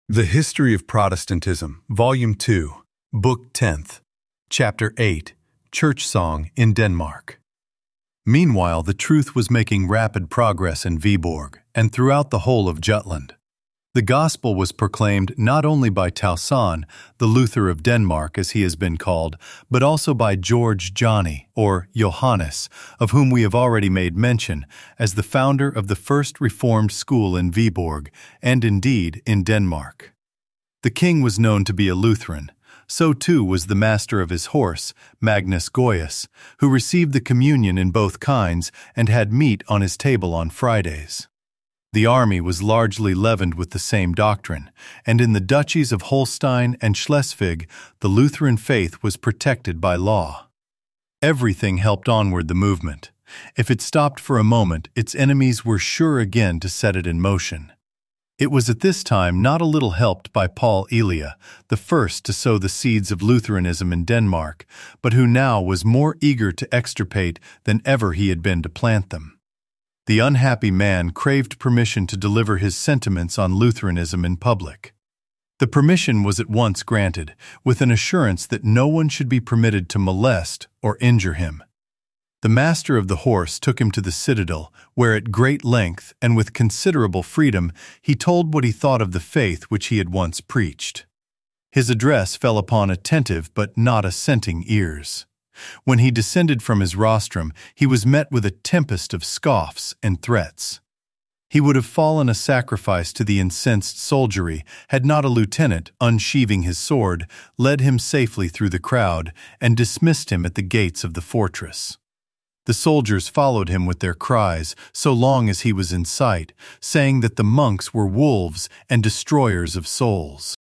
The History of Protestantism, Volume 2, Book 10th, Chapter 8, Church Song in Denmark. Meanwhile, the truth was making rapid progress in Viborg and throughout the whole of Jutland. The gospel was proclaimed not only by Tauson, the Luther of Denmark as he has been called, but also by George Johnny, or Johannes, of whom we have already made mention, as the founder of the first Reformed school in Viborg, and indeed in Denmark. The king was known to be a Lutheran. So too was the master of his horse, Magnus Goyus, who received the communion in both kinds and had meat on his table on Fridays. The army was largely leavened with the same doctrine, and in the duchies of Holstein and Schleswig, the Lutheran faith was protected by law. Everything helped onward the movement. If it stopped for a moment, its enemies were sure again to set it in motion. It was at this time not a little helped by Paul Elia, the first to sow the seeds of Lutheranism in Denmark, but who now was more eager to extirpate than ever he had been to plant them. The unhappy man craved permission to deliver his sentiments on Lutheranism in public. The permission was at once granted, with an assurance that no one should be permitted to molest or injure him. The master of the horse took him to the citadel, where at great length and with considerable freedom he told what he thought of the faith which he had once preached. His address fell upon attentive but not assenting ears. When he descended from his rostrum, he was met with a tempest of scoffs and threats. He would have fallen a sacrifice to the incensed soldiery had not a lieutenant, unsheathing his sword, led him safely through the crowd and dismissed him at the gates of the fortress. The soldiers followed him with their cries so long as he was in sight, saying that the monks were wolves and destroyers of souls.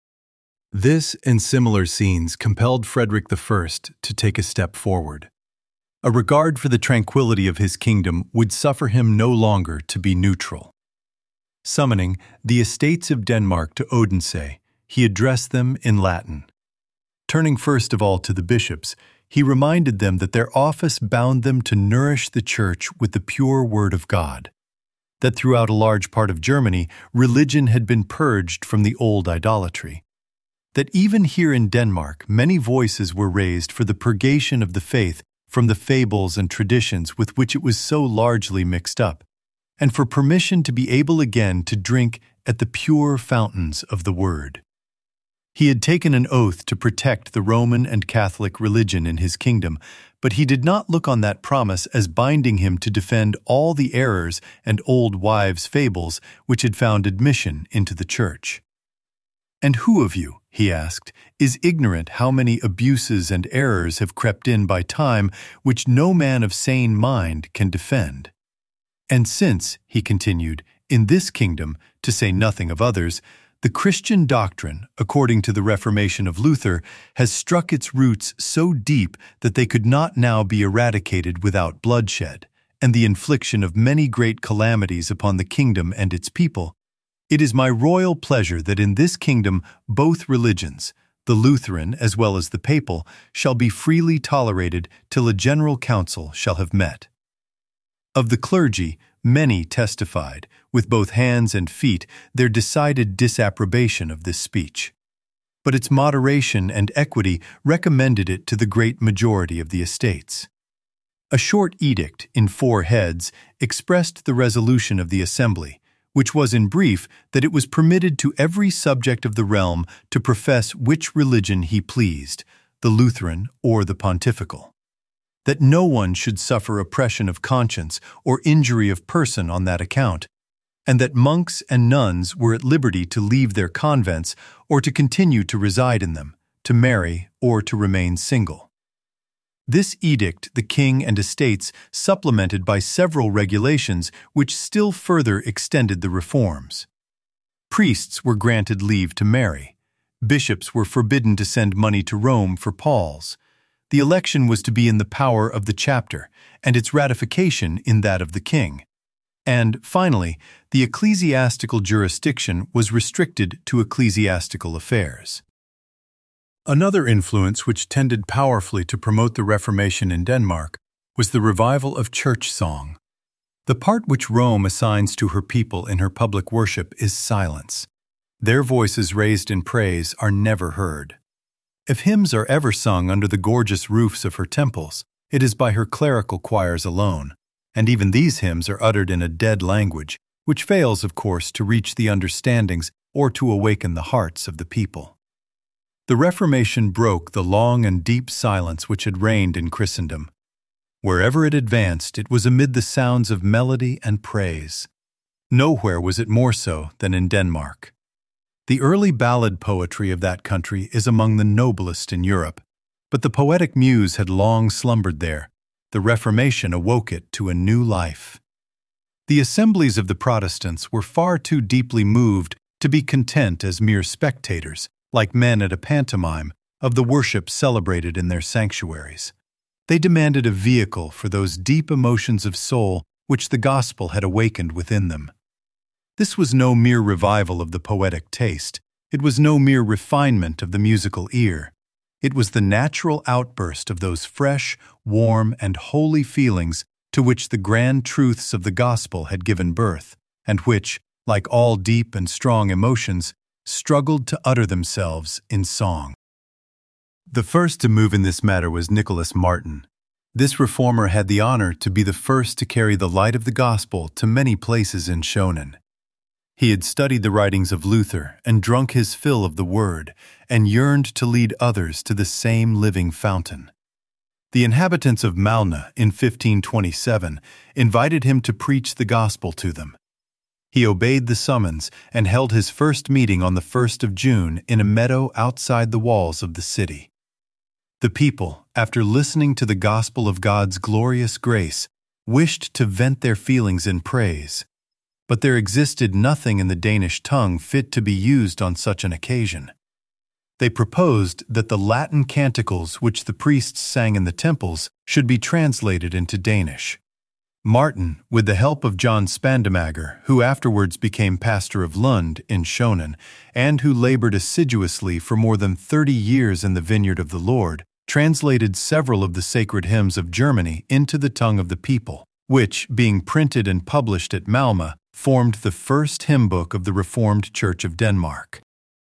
This and similar scenes compelled Frederick I to take a step forward. A regard for the tranquility of his kingdom would suffer him no longer to be neutral. Summoning the estates of Denmark to Odense, he addressed them in Latin. Turning first of all to the bishops, he reminded them that their office bound them to nourish the Church with the pure Word of God, that throughout a large part of Germany, religion had been purged from the old idolatry, that even here in Denmark many voices were raised for the purgation of the faith from the fables and traditions with which it was so largely mixed up, and for permission to be able again to drink at the pure fountains of the Word. He had taken an oath to protect the Roman and Catholic religion in his kingdom, but he did not look on that promise as binding him to defend all the errors and old wives' fables which had found admission into the Church. "And who of you," he asked, "is ignorant how many abuses and errors have crept in by time which no man of sane mind can defend? And since," he continued, "in this kingdom, to say nothing of others, the Christian doctrine, according to the Reformation of Luther, has struck its roots so deep that they could not now be eradicated without bloodshed, and the infliction of many great calamities upon the kingdom and its people, it is my royal pleasure that in this kingdom both religions, the Lutheran as well as the Papal, shall be freely tolerated till a general council shall have met." Of the clergy, many testified, with both hands and feet, their decided disapprobation of this speech. But its moderation and equity recommended it to the great majority of the estates. A short edict in 4 heads expressed the resolution of the assembly, which was in brief that it was permitted to every subject of the realm to profess which religion he pleased, the Lutheran or the pontifical, that no one should suffer oppression of conscience or injury of person on that account, and that monks and nuns were at liberty to leave their convents or to continue to reside in them, to marry or to remain single. This edict the king and estates supplemented by several regulations which still further extended the reforms. Priests were granted leave to marry. Bishops were forbidden to send money to Rome for palls. The election was to be in the power of the chapter, and its ratification in that of the king. And, finally, the ecclesiastical jurisdiction was restricted to ecclesiastical affairs. Another influence which tended powerfully to promote the Reformation in Denmark was the revival of church song. The part which Rome assigns to her people in her public worship is silence. Their voices raised in praise are never heard. If hymns are ever sung under the gorgeous roofs of her temples, it is by her clerical choirs alone, and even these hymns are uttered in a dead language, which fails, of course, to reach the understandings or to awaken the hearts of the people. The Reformation broke the long and deep silence which had reigned in Christendom. Wherever it advanced, it was amid the sounds of melody and praise. Nowhere was it more so than in Denmark. The early ballad poetry of that country is among the noblest in Europe, but the poetic muse had long slumbered there. The Reformation awoke it to a new life. The assemblies of the Protestants were far too deeply moved to be content as mere spectators, like men at a pantomime, of the worship celebrated in their sanctuaries. They demanded a vehicle for those deep emotions of soul which the gospel had awakened within them. This was no mere revival of the poetic taste. It was no mere refinement of the musical ear. It was the natural outburst of those fresh, warm, and holy feelings to which the grand truths of the gospel had given birth, and which, like all deep and strong emotions, struggled to utter themselves in song. The first to move in this matter was Nicholas Martin. This reformer had the honor to be the first to carry the light of the gospel to many places in Schonen. He had studied the writings of Luther and drunk his fill of the Word, and yearned to lead others to the same living fountain. The inhabitants of Malmö in 1527 invited him to preach the gospel to them. He obeyed the summons and held his first meeting on the 1st of June in a meadow outside the walls of the city. The people, after listening to the gospel of God's glorious grace, wished to vent their feelings in praise. But there existed nothing in the Danish tongue fit to be used on such an occasion. They proposed that the Latin canticles which the priests sang in the temples should be translated into Danish. Martin, with the help of John Spandemager, who afterwards became pastor of Lund in Schonen, and who labored assiduously for more than 30 years in the vineyard of the Lord, translated several of the sacred hymns of Germany into the tongue of the people, which, being printed and published at Malmö, formed the first hymn book of the Reformed Church of Denmark.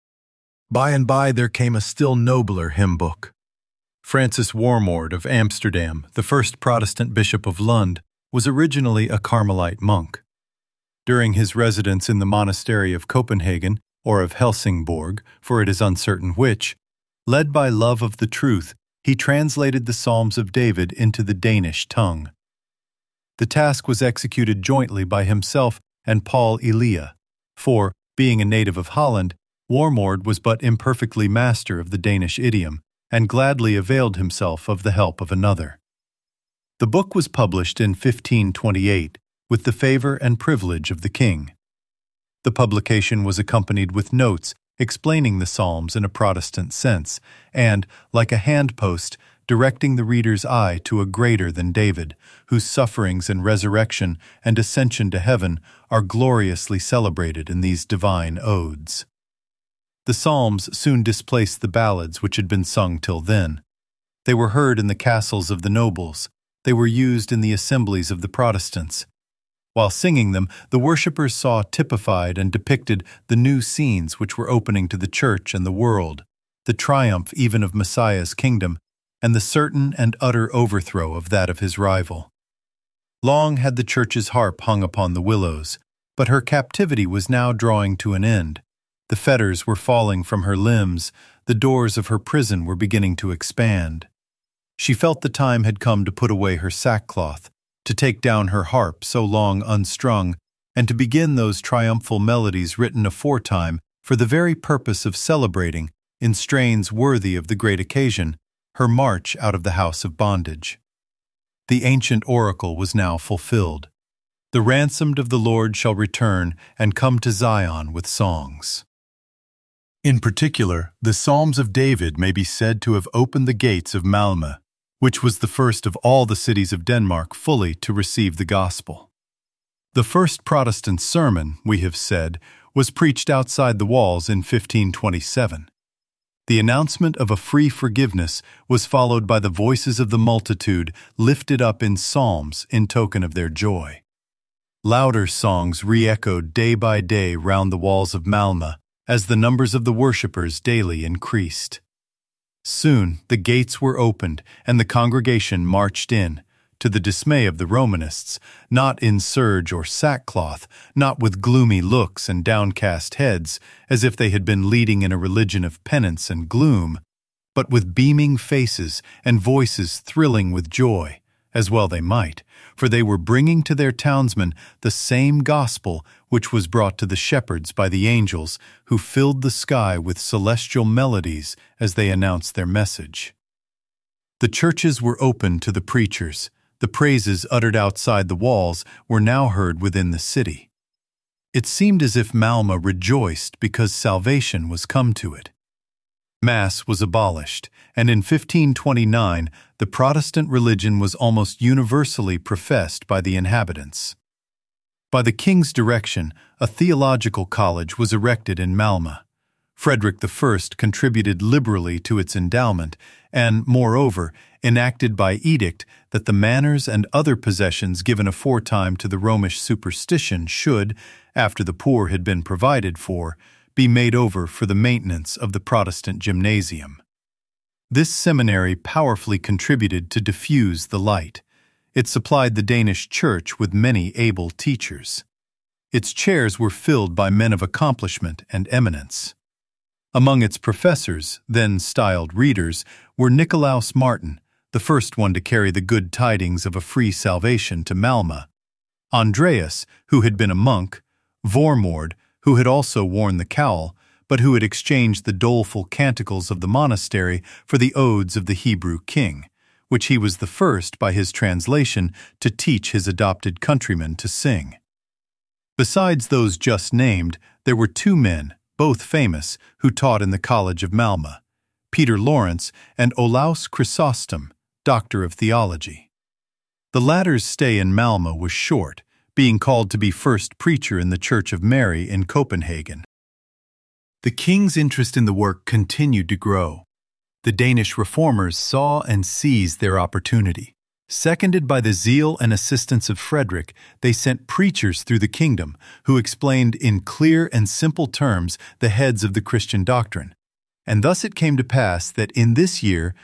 By and by there came a still nobler hymn book. Francis Warmord of Amsterdam, the first Protestant bishop of Lund, was originally a Carmelite monk. During his residence in the monastery of Copenhagen, or of Helsingborg, for it is uncertain which, led by love of the truth, he translated the Psalms of David into the Danish tongue. The task was executed jointly by himself and Paul Elia, for, being a native of Holland, Warmord was but imperfectly master of the Danish idiom, and gladly availed himself of the help of another. The book was published in 1528, with the favor and privilege of the king. The publication was accompanied with notes explaining the Psalms in a Protestant sense, and, like a handpost, directing the reader's eye to a greater than David, whose sufferings and resurrection and ascension to heaven are gloriously celebrated in these divine odes. The Psalms soon displaced the ballads which had been sung till then. They were heard in the castles of the nobles. They were used in the assemblies of the Protestants. While singing them, the worshippers saw typified and depicted the new scenes which were opening to the Church and the world, the triumph even of Messiah's kingdom, and the certain and utter overthrow of that of his rival. Long had the Church's harp hung upon the willows, but her captivity was now drawing to an end. The fetters were falling from her limbs, the doors of her prison were beginning to expand. She felt the time had come to put away her sackcloth, to take down her harp so long unstrung, and to begin those triumphal melodies written aforetime for the very purpose of celebrating, in strains worthy of the great occasion, her march out of the house of bondage. The ancient oracle was now fulfilled. The ransomed of the Lord shall return and come to Zion with songs. In particular, the Psalms of David may be said to have opened the gates of Malmö, which was the first of all the cities of Denmark fully to receive the gospel. The first Protestant sermon, we have said, was preached outside the walls in 1527. The announcement of a free forgiveness was followed by the voices of the multitude lifted up in psalms in token of their joy. Louder songs re-echoed day by day round the walls of Malmö, as the numbers of the worshippers daily increased. Soon the gates were opened and the congregation marched in, to the dismay of the Romanists, not in serge or sackcloth, not with gloomy looks and downcast heads, as if they had been leading in a religion of penance and gloom, but with beaming faces and voices thrilling with joy, as well they might, for they were bringing to their townsmen the same gospel which was brought to the shepherds by the angels who filled the sky with celestial melodies as they announced their message. The churches were open to the preachers. The praises uttered outside the walls were now heard within the city. It seemed as if Malmö rejoiced because salvation was come to it. Mass was abolished, and in 1529 the Protestant religion was almost universally professed by the inhabitants. By the king's direction, a theological college was erected in Malmö. Frederick I contributed liberally to its endowment and, moreover, enacted by edict that the manors and other possessions given aforetime to the Romish superstition should, after the poor had been provided for, be made over for the maintenance of the Protestant gymnasium. This seminary powerfully contributed to diffuse the light. It supplied the Danish church with many able teachers. Its chairs were filled by men of accomplishment and eminence. Among its professors, then styled readers, were Nicolaus Martin, the first one to carry the good tidings of a free salvation to Malmö; Andreas, who had been a monk; Vormord, who had also worn the cowl, but who had exchanged the doleful canticles of the monastery for the odes of the Hebrew king, which he was the first, by his translation, to teach his adopted countrymen to sing. Besides those just named, there were two men, both famous, who taught in the College of Malmö, Peter Lawrence and Olaus Chrysostom, Doctor of Theology. The latter's stay in Malmö was short, being called to be first preacher in the Church of Mary in Copenhagen. The king's interest in the work continued to grow. The Danish reformers saw and seized their opportunity. Seconded by the zeal and assistance of Frederick, they sent preachers through the kingdom who explained in clear and simple terms the heads of the Christian doctrine. And thus it came to pass that in this year,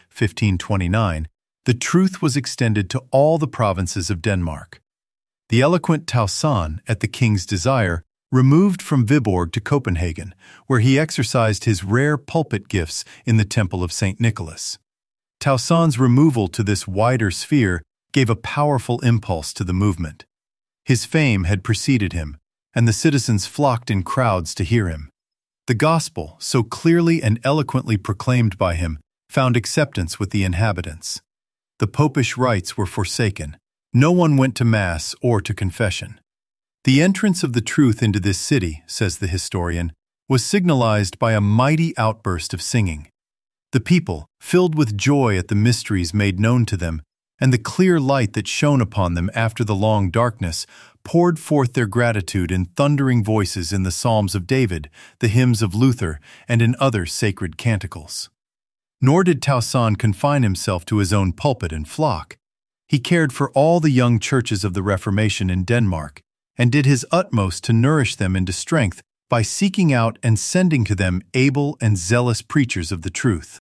1529, the truth was extended to all the provinces of Denmark. The eloquent Tauson, at the king's desire, removed from Viborg to Copenhagen, where he exercised his rare pulpit gifts in the Temple of St. Nicholas. Tauson's removal to this wider sphere gave a powerful impulse to the movement. His fame had preceded him, and the citizens flocked in crowds to hear him. The gospel, so clearly and eloquently proclaimed by him, found acceptance with the inhabitants. The popish rites were forsaken. No one went to Mass or to confession. The entrance of the truth into this city, says the historian, was signalized by a mighty outburst of singing. The people, filled with joy at the mysteries made known to them, and the clear light that shone upon them after the long darkness, poured forth their gratitude in thundering voices in the Psalms of David, the hymns of Luther, and in other sacred canticles. Nor did Tauson confine himself to his own pulpit and flock. He cared for all the young churches of the Reformation in Denmark, and did his utmost to nourish them into strength by seeking out and sending to them able and zealous preachers of the truth.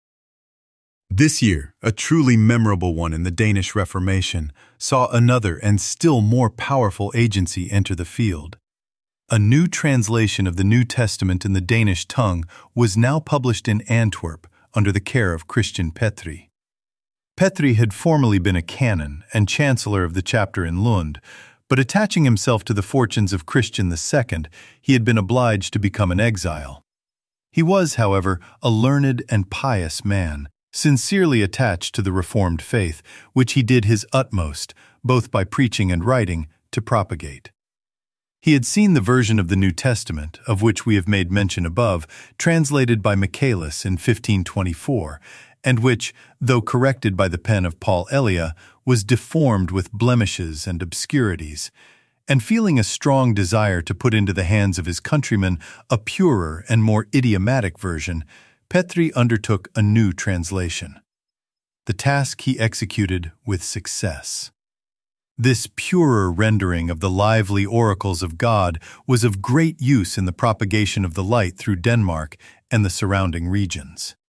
This year, a truly memorable one in the Danish Reformation, saw another and still more powerful agency enter the field. A new translation of the New Testament in the Danish tongue was now published in Antwerp under the care of Christian Petri. Petri had formerly been a canon and chancellor of the chapter in Lund, but attaching himself to the fortunes of Christian II, he had been obliged to become an exile. He was, however, a learned and pious man, sincerely attached to the Reformed faith, which he did his utmost, both by preaching and writing, to propagate. He had seen the version of the New Testament, of which we have made mention above, translated by Michaelis in 1524, and which, though corrected by the pen of Paul Elia, was deformed with blemishes and obscurities, and feeling a strong desire to put into the hands of his countrymen a purer and more idiomatic version, Petri undertook a new translation. The task he executed with success. This purer rendering of the lively oracles of God was of great use in the propagation of the light through Denmark and the surrounding regions.